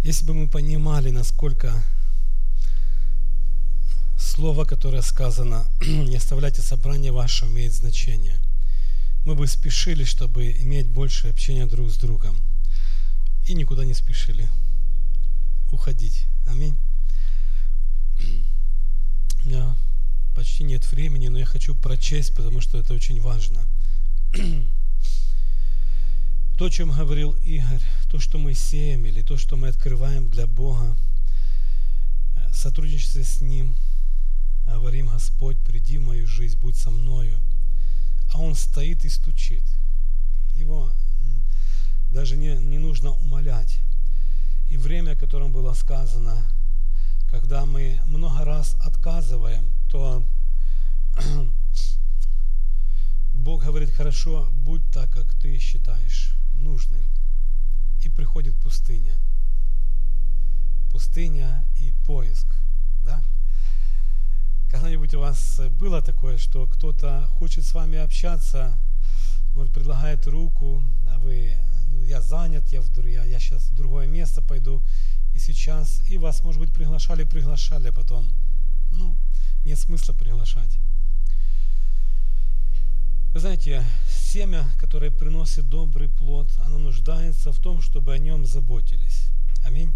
Если бы мы понимали, насколько слово, которое сказано, не оставляйте собрание ваше, имеет значение, мы бы спешили, чтобы иметь больше общения друг с другом. И никуда не спешили уходить. Аминь. У меня почти нет времени, но я хочу прочесть, потому что это очень важно. То, о чем говорил Игорь, то, что мы сеем, или то, что мы открываем для Бога, сотрудничестве с Ним, говорим: Господь, приди в мою жизнь, будь со мною. А Он стоит и стучит. Его даже не нужно умолять. И время, о котором было сказано, когда мы много раз отказываем, то Бог говорит: хорошо, будь так, как ты считаешь нужным. И приходит пустыня. Пустыня и поиск. Да? Когда-нибудь у вас было такое, что кто-то хочет с вами общаться, может, предлагает руку, а вы: я занят, я сейчас в другое место пойду, и сейчас, и вас, может быть, приглашали, а потом, нет смысла приглашать. Вы знаете, семя, которое приносит добрый плод, оно нуждается в том, чтобы о нем заботились. Аминь.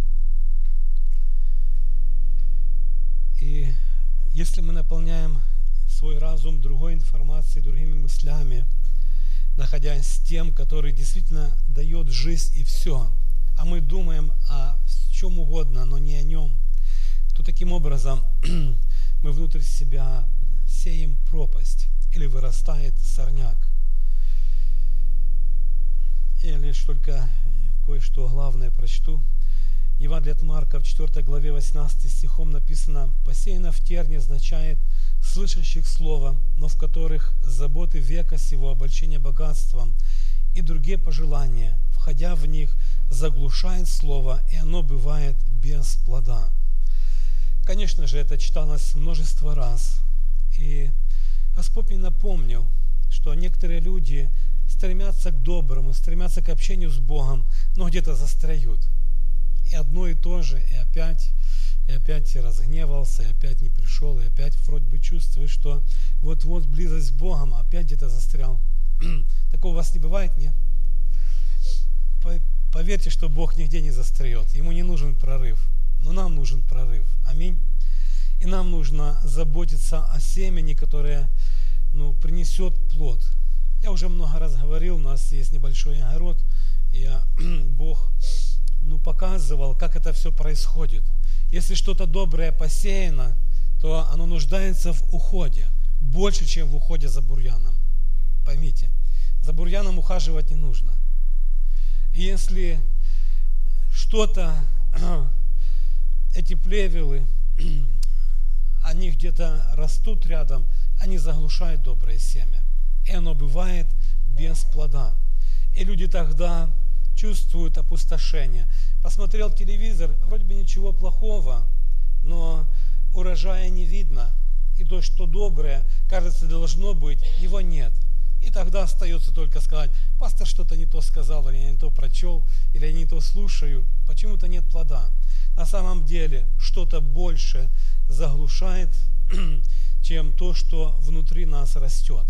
И если мы наполняем свой разум другой информацией, другими мыслями, находясь с тем, который действительно дает жизнь и все, а мы думаем о чем угодно, но не о нем, то таким образом мы внутрь себя сеем пропасть, или вырастает сорняк. Я лишь только кое-что главное прочту. Евангелие от Марка в 4 главе 18 стихом написано: «Посеяно в терне» означает слышащих слово, но в которых заботы века сего, обольщение богатством и другие пожелания, входя в них, заглушает слово, и оно бывает без плода. Конечно же, это читалось множество раз, и Господь мне напомнил, что некоторые люди стремятся к доброму, стремятся к общению с Богом, но где-то застряют. И одно и то же, и опять разгневался, и опять не пришел, и опять вроде бы чувствуешь, что вот-вот близость с Богом, опять где-то застрял. Такого у вас не бывает, нет? Поверьте, что Бог нигде не застряет, Ему не нужен прорыв, но нам нужен прорыв. Аминь. И нам нужно заботиться о семени, которое принесет плод. Я уже много раз говорил, у нас есть небольшой огород, и Бог показывал, как это все происходит. Если что-то доброе посеяно, то оно нуждается в уходе, больше, чем в уходе за бурьяном. Поймите, за бурьяном ухаживать не нужно. И если что-то, эти плевелы, они где-то растут рядом, они заглушают доброе семя. И оно бывает без плода. И люди тогда чувствуют опустошение. Посмотрел телевизор, вроде бы ничего плохого, но урожая не видно. И то, что доброе, кажется, должно быть, его нет. И тогда остается только сказать: пастор что-то не то сказал, или я не то прочел, или я не то слушаю. Почему-то нет плода. На самом деле что-то больше заглушает, чем то, что внутри нас растет.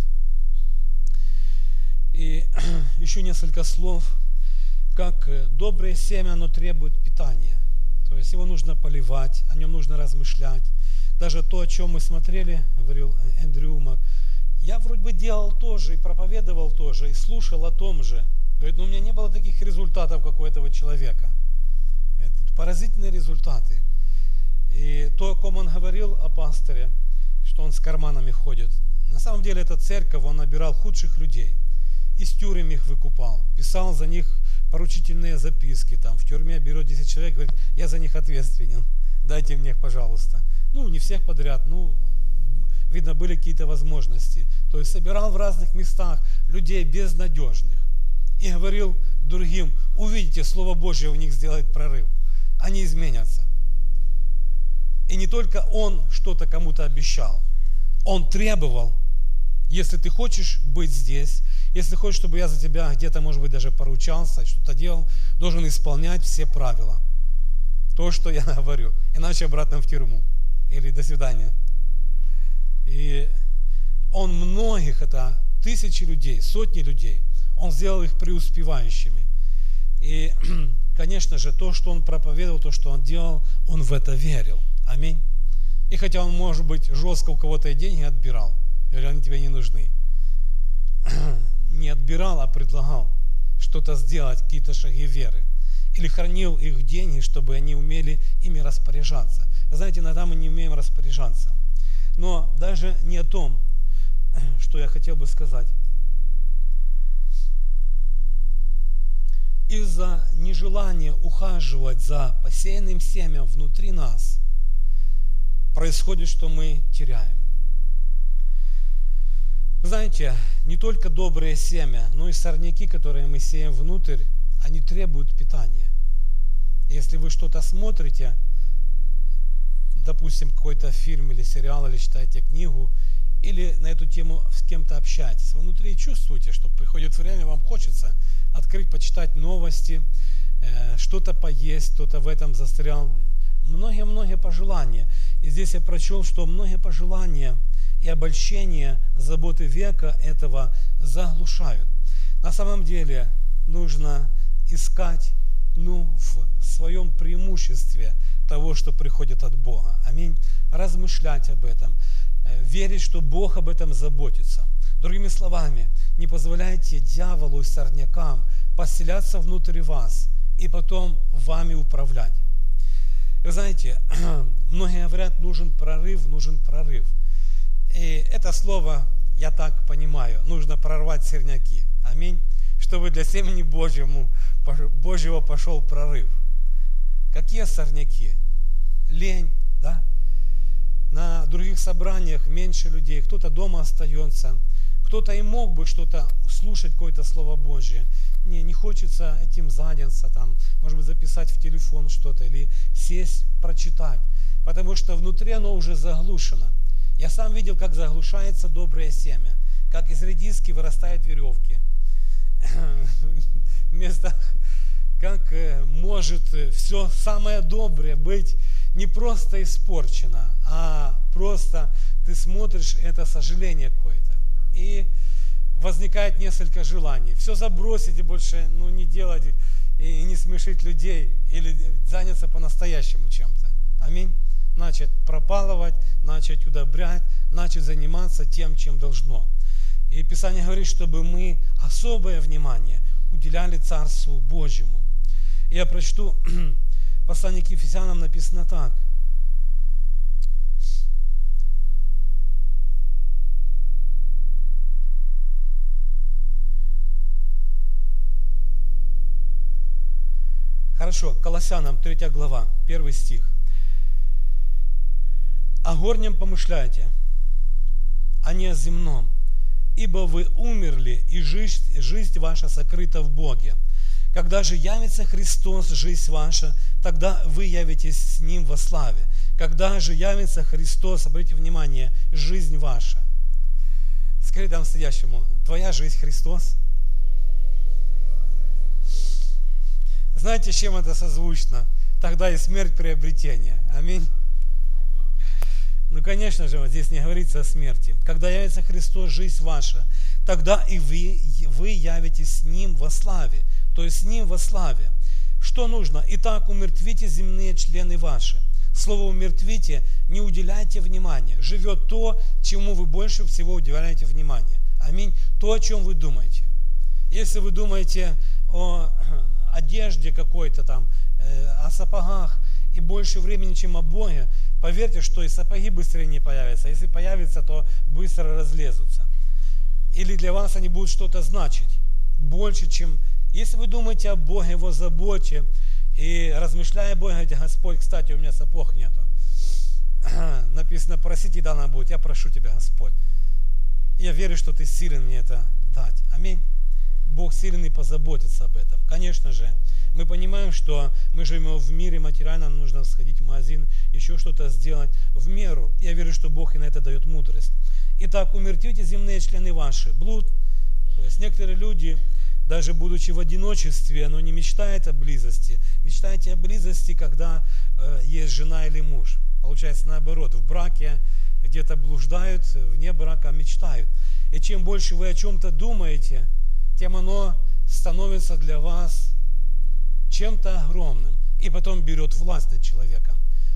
И еще несколько слов, как доброе семя, оно требует питания. То есть его нужно поливать, о нем нужно размышлять. Даже то, о чем мы смотрели, говорил Эндрю Мак, я вроде бы делал тоже, и проповедовал тоже, и слушал о том же. Говорит, но у меня не было таких результатов, как у этого человека. Это поразительные результаты. И то, о ком он говорил, о пасторе, что он с карманами ходит. На самом деле это церковь, он набирал худших людей. Из тюрем их выкупал, писал за них поручительные записки. Там в тюрьме берет 10 человек, говорит: я за них ответственен, дайте мне их, пожалуйста. Не всех подряд, видно, были какие-то возможности. То есть собирал в разных местах людей безнадежных. И говорил другим: увидите, Слово Божье в них сделает прорыв. Они изменятся. И не только он что-то кому-то обещал. Он требовал: если ты хочешь быть здесь, если хочешь, чтобы я за тебя где-то, может быть, даже поручался, что-то делал, должен исполнять все правила. то, что я говорю, иначе обратно в тюрьму или до свидания. И он многих, это тысячи людей, сотни людей, он сделал их преуспевающими. И, конечно же, то, что он проповедовал, то, что он делал, он в это верил. Аминь. И хотя он, может быть, жестко у кого-то и деньги отбирал, говорил, они тебе не нужны. Не отбирал, а предлагал что-то сделать, какие-то шаги веры. Или хранил их деньги, чтобы они умели ими распоряжаться. Вы знаете, иногда мы не умеем распоряжаться. Но даже не о том, что я хотел бы сказать. Из-за нежелания ухаживать за посеянным семенем внутри нас происходит, что мы теряем. Знаете, не только доброе семя, но и сорняки, которые мы сеем внутрь, они требуют питания. Если вы что-то смотрите, допустим, какой-то фильм или сериал, или читаете книгу, или на эту тему с кем-то общаетесь, вы внутри чувствуете, что приходит время, вам хочется открыть, почитать новости, что-то поесть, кто-то в этом застрял. Многие пожелания. И здесь я прочел, что многие пожелания и обольщения, заботы века этого заглушают. На самом деле нужно искать в своем преимуществе того, что приходит от Бога. Аминь. Размышлять об этом. Верить, что Бог об этом заботится. Другими словами, не позволяйте дьяволу и сорнякам поселяться внутри вас и потом вами управлять. Вы знаете, многие говорят, нужен прорыв. И это слово, я так понимаю, нужно прорвать сорняки. Аминь. Чтобы для семени Божьего пошел прорыв. Какие сорняки? Лень, да? На других собраниях меньше людей, кто-то дома остается, кто-то и мог бы что-то слушать, какое-то Слово Божье. Не хочется этим заняться, там, может быть, записать в телефон что-то или сесть, прочитать, потому что внутри оно уже заглушено. Я сам видел, как заглушается доброе семя, как из редиски вырастают веревки. Как может все самое доброе быть не просто испорчено, а просто ты смотришь, это сожаление какое-то. И возникает несколько желаний. Все забросить и больше не делать, и не смешить людей, или заняться по-настоящему чем-то. Аминь. Начать пропалывать, начать удобрять, начать заниматься тем, чем должно. И Писание говорит, чтобы мы особое внимание уделяли Царству Божьему. Я прочту послание к Ефесянам, написано так. Хорошо, Колоссянам 3 глава, 1 стих. «О горнем помышляйте, а не о земном, ибо вы умерли, и жизнь ваша сокрыта в Боге. Когда же явится Христос, жизнь ваша, тогда вы явитесь с Ним во славе. Когда же явится Христос, обратите внимание, жизнь ваша». Скажи там стоящему, твоя жизнь Христос? Знаете, с чем это созвучно? Тогда и смерть приобретения. Аминь. Конечно же, вот здесь не говорится о смерти. Когда явится Христос, жизнь ваша, тогда и вы явитесь с Ним во славе. То есть с Ним во славе. Что нужно? Итак, умертвите земные члены ваши. Слово умертвите, не уделяйте внимания. Живет то, чему вы больше всего уделяете внимание. Аминь. То, о чем вы думаете. Если вы думаете о одежде какой-то там, о сапогах и больше времени, чем о Боге, поверьте, что и сапоги быстрее не появятся. Если появятся, то быстро разлезутся. Или для вас они будут что-то значить больше, чем... Если вы думаете о Боге, Его заботе, и размышляя о Боге, говорите, Господь, кстати, у меня сапог нету. Написано, просите, и дано будет. Я прошу Тебя, Господь. Я верю, что Ты силен мне это дать. Аминь. Бог силен и позаботится об этом. Конечно же, мы понимаем, что мы живем в мире материально, нам нужно сходить в магазин, еще что-то сделать в меру. Я верю, что Бог и на это дает мудрость. Итак, умертвите земные члены ваши. Блуд. То есть некоторые люди даже будучи в одиночестве, оно не мечтает о близости. Мечтайте о близости, когда есть жена или муж. Получается наоборот, в браке где-то блуждают, вне брака мечтают. И чем больше вы о чем-то думаете, тем оно становится для вас чем-то огромным. И потом берет власть над человеком.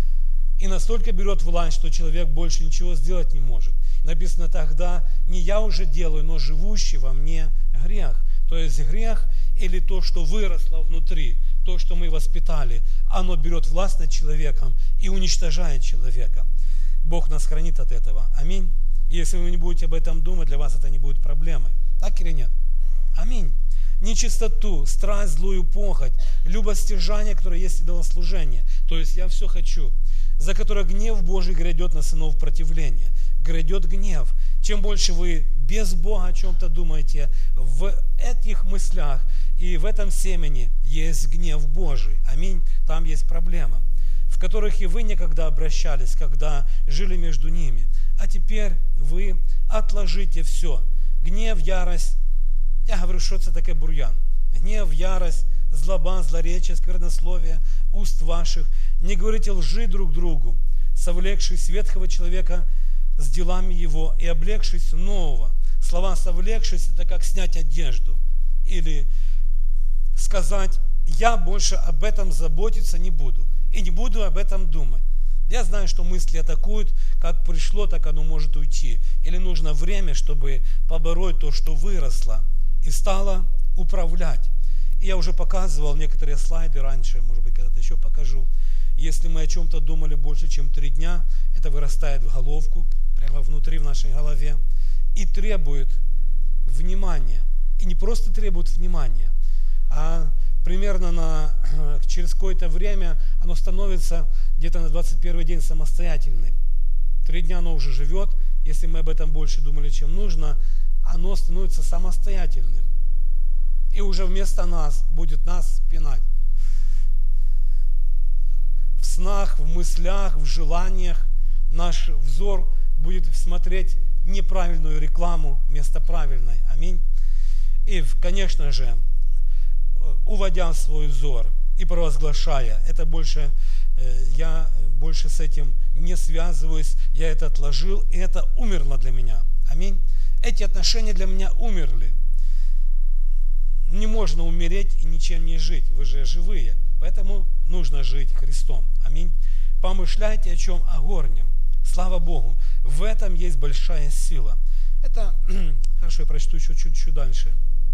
И настолько берет власть, что человек больше ничего сделать не может. Написано: тогда не я уже делаю, но живущий во мне грех. То есть грех или то, что выросло внутри, то, что мы воспитали, оно берет власть над человеком и уничтожает человека. Бог нас хранит от этого. Аминь. И если вы не будете об этом думать, для вас это не будет проблемой. Так или нет? Аминь. Нечистоту, страсть, злую похоть, любостяжание, которое есть идолослужение. То есть я все хочу, за которое гнев Божий грядет на сынов противления. Грядет гнев. Чем больше вы без Бога о чем-то думаете, в этих мыслях и в этом семени есть гнев Божий. Аминь. Там есть проблема, в которых и вы некогда обращались, когда жили между ними. А теперь вы отложите все. Гнев, ярость. Я говорю, что это такое бурьян. Гнев, ярость, злоба, злоречие, сквернословие уст ваших. Не говорите лжи друг другу, совлекшись ветхого человека с делами его и облегшись нового. Слова «совлекшись» – это как снять одежду. Или сказать: я больше об этом заботиться не буду. И не буду об этом думать. Я знаю, что мысли атакуют, как пришло, так оно может уйти. Или нужно время, чтобы побороть то, что выросло, и стало управлять. И я уже показывал некоторые слайды раньше, может быть, когда-то еще покажу. Если мы о чем-то думали больше, чем 3 дня, это вырастает в головку, прямо внутри в нашей голове, и требует внимания. И не просто требует внимания, а примерно через какое-то время оно становится где-то на 21-й день самостоятельным. 3 дня оно уже живет, если мы об этом больше думали, чем нужно, оно становится самостоятельным. И уже вместо нас будет нас пинать. В снах, в мыслях, в желаниях наш взор будет смотреть неправильную рекламу вместо правильной. Аминь. И, конечно же, уводя свой взор и провозглашая, это больше, я больше с этим не связываюсь, я это отложил, и это умерло для меня. Аминь. Эти отношения для меня умерли. Не можно умереть и ничем не жить, вы же живые, поэтому нужно жить Христом. Аминь. Помышляйте о чем? О горнем. Слава Богу, в этом есть большая сила. Это, хорошо, я прочту чуть-чуть дальше.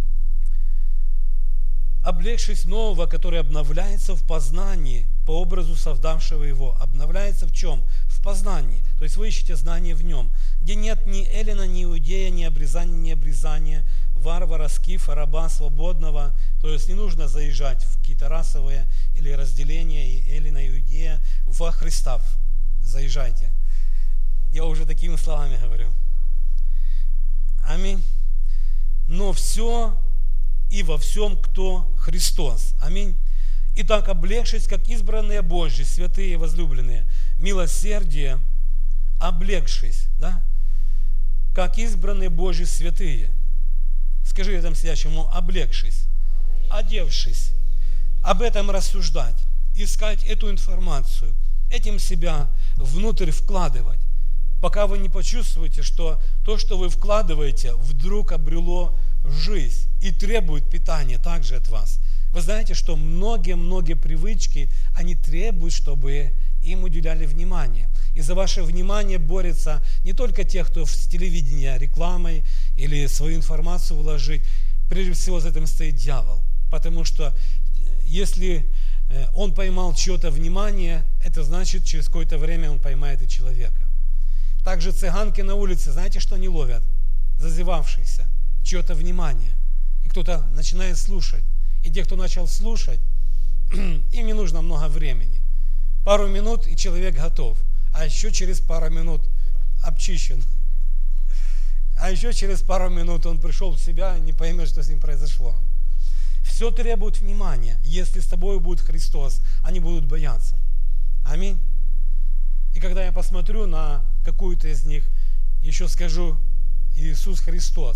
Облегшись нового, который обновляется в познании по образу создавшего его. Обновляется в чем? В познании. То есть вы ищете знание в нем, где нет ни эллина, ни иудея, ни обрезания, ни обрезания, варвара, скифа, раба, свободного. То есть не нужно заезжать в какие-то расовые или разделения и эллина, иудея. Во Христа заезжайте. Я уже такими словами говорю. Аминь. Но все и во всем, кто Христос. Аминь. Итак, облегшись, как избранные Божьи, святые и возлюбленные, милосердие, облегшись, да? Как избранные Божьи святые. Скажи этому сидящему: облегшись, одевшись. Об этом рассуждать, искать эту информацию, этим себя внутрь вкладывать, пока вы не почувствуете, что то, что вы вкладываете, вдруг обрело жизнь и требует питания также от вас. Вы знаете, что многие привычки, они требуют, чтобы им уделяли внимание. И за ваше внимание борются не только те, кто с телевидения рекламой или свою информацию вложить. Прежде всего за этим стоит дьявол. Потому что если он поймал чье-то внимание, это значит, через какое-то время он поймает и человека. Также цыганки на улице, знаете, что они ловят? Зазевавшихся, чье-то внимание. И кто-то начинает слушать. И те, кто начал слушать, им не нужно много времени. Пару минут, и человек готов. А еще через пару минут обчищен. А еще через пару минут он пришел в себя и не поймет, что с ним произошло. Все требует внимания. Если с тобой будет Христос, они будут бояться. Аминь. И когда я посмотрю на какую-то из них, еще скажу: Иисус Христос.